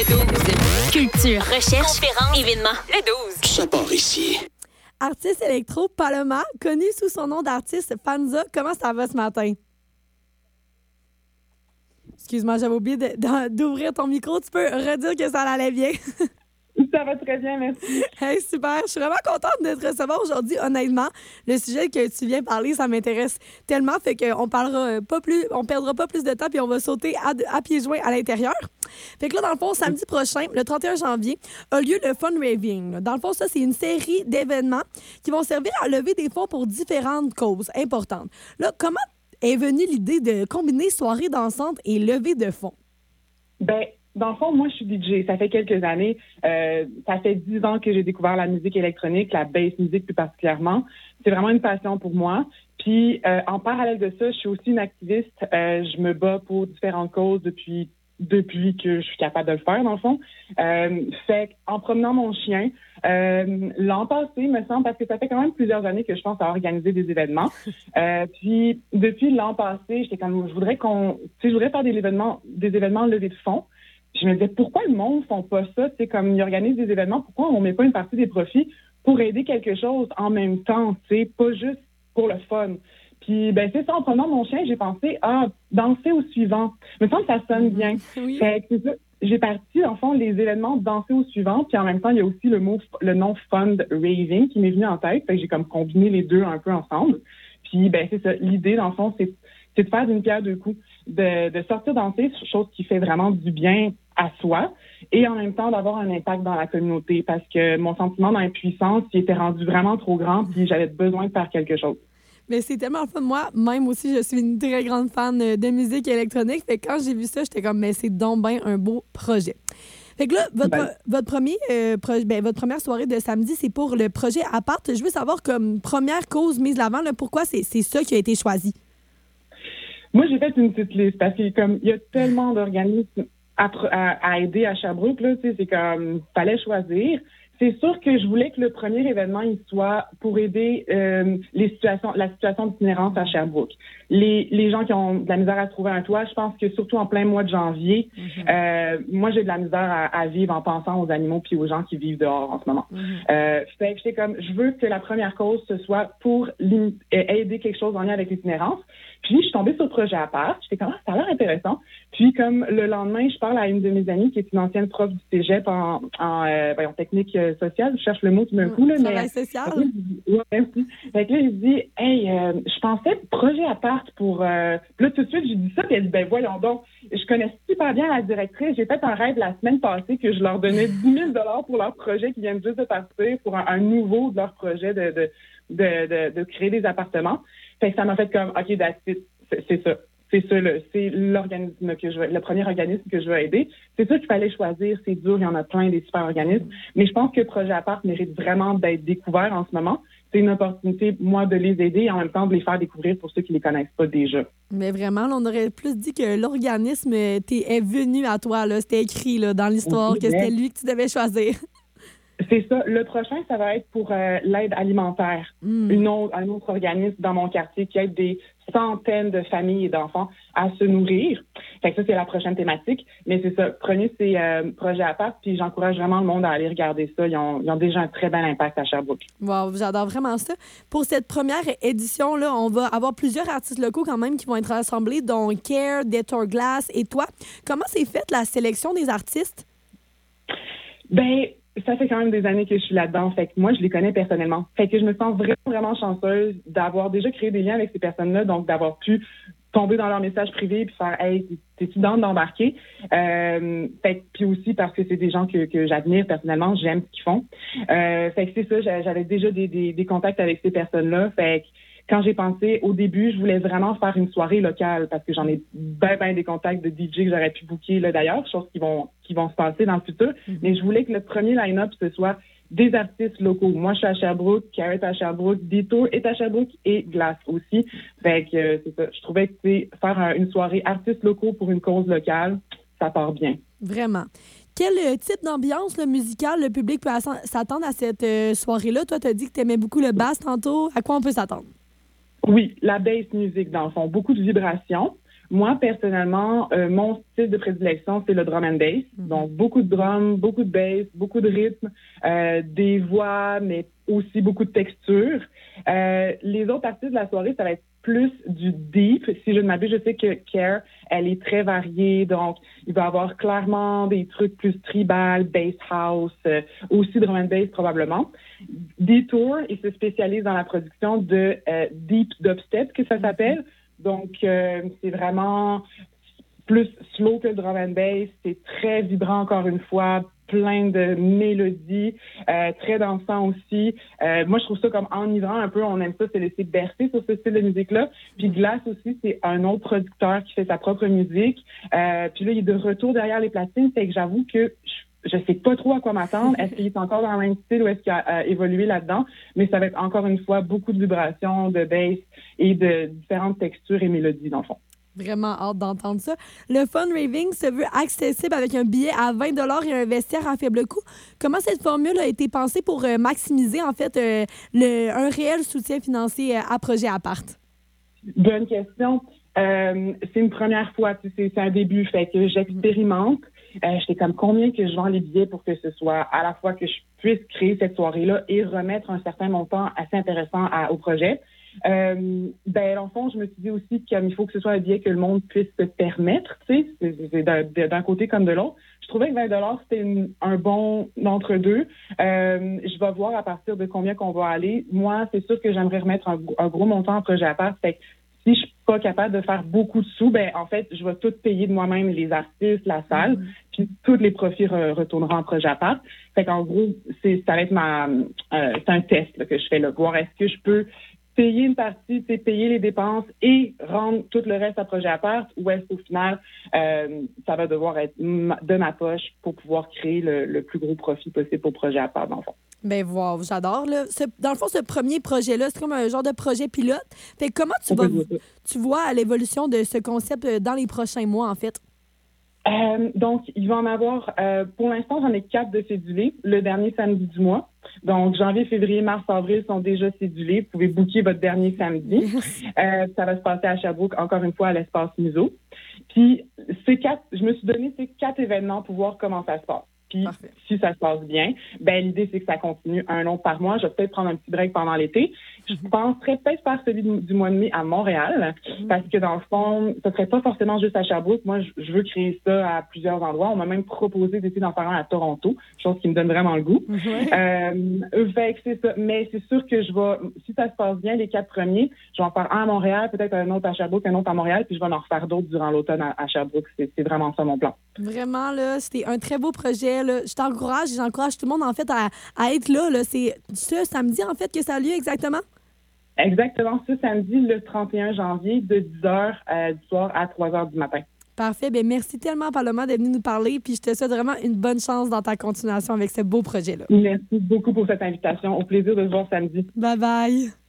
Le 12. Culture, recherche, conférences, événements. Le 12. Ça part ici. Artiste électro Paloma, connu sous son nom d'artiste Fanza. Comment ça va ce matin? Excuse-moi, j'avais oublié d'ouvrir ton micro. Tu peux redire que ça allait bien? Ça va très bien, merci. Hey, super. Je suis vraiment contente de te recevoir aujourd'hui. Honnêtement, le sujet que tu viens parler, ça m'intéresse tellement. Fait qu'on parlera pas plus, on perdra pas plus de temps puis on va sauter à pieds joints à l'intérieur. Fait que là, dans le fond, samedi prochain, le 31 janvier, a lieu le Fun Raving. Dans le fond, ça, c'est une série d'événements qui vont servir à lever des fonds pour différentes causes importantes. Là, comment est venue l'idée de combiner soirée dansante et levée de fonds? Ben, dans le fond, moi, je suis DJ. Ça fait quelques années. Ça fait 10 ans que j'ai découvert la musique électronique, la bass music plus particulièrement. C'est vraiment une passion pour moi. Puis, en parallèle de ça, je suis aussi une activiste. Je me bats pour différentes causes depuis que je suis capable de le faire, dans le fond. Fait qu'en promenant mon chien, l'an passé, me semble, parce que ça fait quand même plusieurs années que je pense à organiser des événements. Puis, depuis l'an passé, j'étais comme, je voudrais faire des événements levés de fonds. Je me disais, pourquoi le monde ne font pas ça? Tu sais, comme ils organisent des événements, pourquoi on ne met pas une partie des profits pour aider quelque chose en même temps, tu sais, pas juste pour le fun? Puis, ben, c'est ça, en prenant mon chien, j'ai pensé, danser au suivant. Il me semble que ça sonne bien. Oui. Fait que c'est ça. J'ai parti, en fond, les événements danser au suivant, puis en même temps, il y a aussi le nom Fun Raving qui m'est venu en tête. Fait que j'ai comme combiné les deux un peu ensemble. Puis, ben, c'est ça. L'idée, dans le fond, c'est de faire d'une pierre deux coups, de sortir danser, chose qui fait vraiment du bien à soi, et en même temps d'avoir un impact dans la communauté, parce que mon sentiment d'impuissance, il était rendu vraiment trop grand, puis j'avais besoin de faire quelque chose. Mais c'est tellement le fun. Moi, même aussi, je suis une très grande fan de musique électronique. Fait que quand j'ai vu ça, j'étais comme, mais c'est donc bien un beau projet. Fait que là, votre première soirée de samedi, c'est pour le projet Apart. Je veux savoir, comme première cause mise de l'avant, là, pourquoi c'est ça qui a été choisi? Moi, j'ai fait une petite liste, parce qu'il y a tellement d'organismes à aider à Sherbrooke, là, tu sais, c'est comme, fallait choisir. C'est sûr que je voulais que le premier événement, il soit pour aider la situation d'itinérance à Sherbrooke. Les gens qui ont de la misère à trouver un toit, je pense que surtout en plein mois de janvier, moi, j'ai de la misère à vivre en pensant aux animaux puis aux gens qui vivent dehors en ce moment. Fait que j'étais comme, je veux que la première cause, ce soit pour aider quelque chose en lien avec l'itinérance. Puis, je suis tombée sur le projet Apart. J'étais comme, ça a l'air intéressant. Puis, comme le lendemain, je parle à une de mes amies qui est une ancienne prof du cégep en technique sociale. Je cherche le mot tout d'un coup, là. Travail social. Fait que là, je dis, hey, je pensais projet Apart pour... Puis là, tout de suite, j'ai dit ça. Puis elle dit, ben voyons donc. Je connais super bien la directrice. J'ai fait un rêve la semaine passée que je leur donnais 10 000 $ pour leur projet qui viennent juste de partir, pour un nouveau de leur projet de créer des appartements. Fait que ça m'a fait comme, OK, c'est ça. C'est l'organisme que le premier organisme que je veux aider. C'est sûr qu'il fallait choisir. C'est dur, il y en a plein des super organismes. Mais je pense que le projet Apart mérite vraiment d'être découvert en ce moment. C'est une opportunité, moi, de les aider et en même temps de les faire découvrir pour ceux qui ne les connaissent pas déjà. Mais vraiment, là, on aurait plus dit que l'organisme est venu à toi. Là. C'était écrit là, dans l'histoire que c'était lui que tu devais choisir. C'est ça. Le prochain, ça va être pour l'aide alimentaire. Un autre organisme dans mon quartier qui aide des centaines de familles et d'enfants à se nourrir. Fait que ça, c'est la prochaine thématique. Mais c'est ça. Premier, c'est projet Apart. Puis j'encourage vraiment le monde à aller regarder ça. Ils ont déjà un très bel impact à Sherbrooke. Wow, j'adore vraiment ça. Pour cette première édition-là, on va avoir plusieurs artistes locaux quand même qui vont être rassemblés, dont Care, Detour Glass et toi. Comment s'est faite la sélection des artistes? Ben, ça fait quand même des années que je suis là-dedans. Fait que moi, je les connais personnellement. Fait que je me sens vraiment, vraiment chanceuse d'avoir déjà créé des liens avec ces personnes-là, donc d'avoir pu tomber dans leur message privé puis faire « Hey, t'es-tu dans d'embarquer? » Puis aussi parce que c'est des gens que j'admire personnellement, j'aime ce qu'ils font. Fait que c'est ça, j'avais déjà des contacts avec ces personnes-là. Fait que quand j'ai pensé, au début, je voulais vraiment faire une soirée locale parce que j'en ai ben des contacts de DJ que j'aurais pu booker là d'ailleurs, choses qui vont se passer dans le futur. Mais je voulais que le premier line-up, ce soit des artistes locaux. Moi, je suis à Sherbrooke, Carrot à Sherbrooke, Detour est à Sherbrooke et Glass aussi. Fait que c'est ça. Je trouvais que faire une soirée artistes locaux pour une cause locale, ça part bien. Vraiment. Quel type d'ambiance musicale le public peut s'attendre à cette soirée-là? Toi, tu as dit que tu aimais beaucoup le bass tantôt. À quoi on peut s'attendre? Oui, la bass music, dans le fond. Beaucoup de vibrations. Moi, personnellement, mon style de prédilection, c'est le drum and bass. Donc, beaucoup de drums, beaucoup de bass, beaucoup de rythme, des voix, mais aussi beaucoup de texture. Les autres parties de la soirée, ça va être plus du deep. Si je ne m'abuse, je sais que Care, elle est très variée. Donc, il va y avoir clairement des trucs plus tribal, bass house, aussi drum and bass probablement. Detour, il se spécialise dans la production de deep dubstep, que ça s'appelle. Donc, c'est vraiment plus slow que le drum and bass. C'est très vibrant, encore une fois, plein de mélodies, très dansant aussi. Moi, je trouve ça comme enivrant un peu. On aime ça, se laisser bercer sur ce style de musique-là. Puis Glass aussi, c'est un autre producteur qui fait sa propre musique. Puis là, il est de retour derrière les platines. Fait que j'avoue que je sais pas trop à quoi m'attendre. Est-ce qu'il est encore dans le même style ou est-ce qu'il a évolué là-dedans? Mais ça va être encore une fois beaucoup de vibrations, de bass et de différentes textures et mélodies dans le fond. Vraiment hâte d'entendre ça. Le Fun Raving se veut accessible avec un billet à 20 et un vestiaire à faible coût. Comment cette formule a été pensée pour maximiser, en fait, un réel soutien financier à Projet Apart? Bonne question. C'est une première fois, c'est un début, fait que j'expérimente. J'étais comme combien que je vends les billets pour que ce soit à la fois que je puisse créer cette soirée-là et remettre un certain montant assez intéressant au projet. Dans le fond, je me suis dit aussi qu'il faut que ce soit un billet que le monde puisse se permettre, tu sais, c'est d'un côté comme de l'autre. Je trouvais que 20 c'était un bon entre-deux. Je vais voir à partir de combien qu'on va aller. Moi, c'est sûr que j'aimerais remettre un gros montant en projet à part. Fait que si je suis pas capable de faire beaucoup de sous, en fait, je vais tout payer de moi-même, les artistes, la salle, puis tous les profits retourneront en projet à part. Fait qu'en gros, ça va être c'est un test là, que je fais là, voir est-ce que je peux payer une partie, payer les dépenses et rendre tout le reste à projet à part, ou est-ce qu'au final, ça va devoir être de ma poche pour pouvoir créer le plus gros profit possible pour projet à part, dans le fond. Ben wow, j'adore. Là. Dans le fond, ce premier projet-là, c'est comme un genre de projet pilote. Fait que comment tu vois l'évolution de ce concept dans les prochains mois, en fait? Donc, il va en avoir, pour l'instant, j'en ai 4 de cédulés, le dernier samedi du mois. Donc, janvier, février, mars, avril sont déjà cédulés. Vous pouvez booker votre dernier samedi. Ça va se passer à Sherbrooke, encore une fois, à l'espace Museau. Puis, je me suis donné ces 4 événements pour voir comment ça se passe. Puis, si ça se passe bien, l'idée, c'est que ça continue un autre par mois. Je vais peut-être prendre un petit break pendant l'été. Je penserais peut-être faire celui du mois de mai à Montréal, parce que dans le fond, ce serait pas forcément juste à Sherbrooke. Moi, je veux créer ça à plusieurs endroits. On m'a même proposé d'essayer d'en faire un à Toronto, chose qui me donne vraiment le goût. Fait que c'est ça. Mais c'est sûr que si ça se passe bien, les 4 premiers, je vais en faire un à Montréal, peut-être un autre à Sherbrooke, un autre à Montréal, puis je vais en refaire d'autres durant l'automne à Sherbrooke. C'est vraiment ça mon plan. Vraiment, là, c'était un très beau projet. Là. J'encourage tout le monde, en fait, à être là. C'est ce samedi, en fait, que ça a lieu exactement? Exactement, ce samedi, le 31 janvier, de 10h du soir à 3h du matin. Parfait. Bien, merci tellement, Paloma, d'être venue nous parler. Puis je te souhaite vraiment une bonne chance dans ta continuation avec ce beau projet-là. Merci beaucoup pour cette invitation. Au plaisir de se voir samedi. Bye-bye.